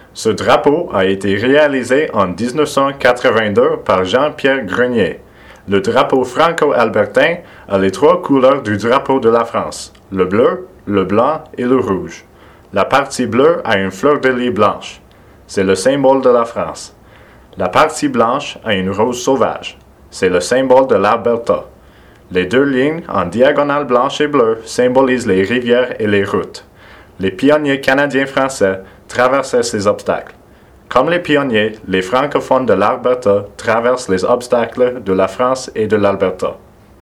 Ce drapeau a été réalisé en 1982 par Jean-Pierre Grenier. Le drapeau franco-albertain a les trois couleurs du drapeau de la France, le bleu, le blanc et le rouge. La partie bleue a une fleur de lis blanche. C'est le symbole de la France. La partie blanche a une rose sauvage. C'est le symbole de l'Alberta. Les deux lignes en diagonale blanche et bleue symbolisent les rivières et les routes. Les pionniers canadiens-français traversaient ces obstacles. Comme les pionniers, les francophones de l'Alberta traversent les obstacles de la France et de l'Alberta.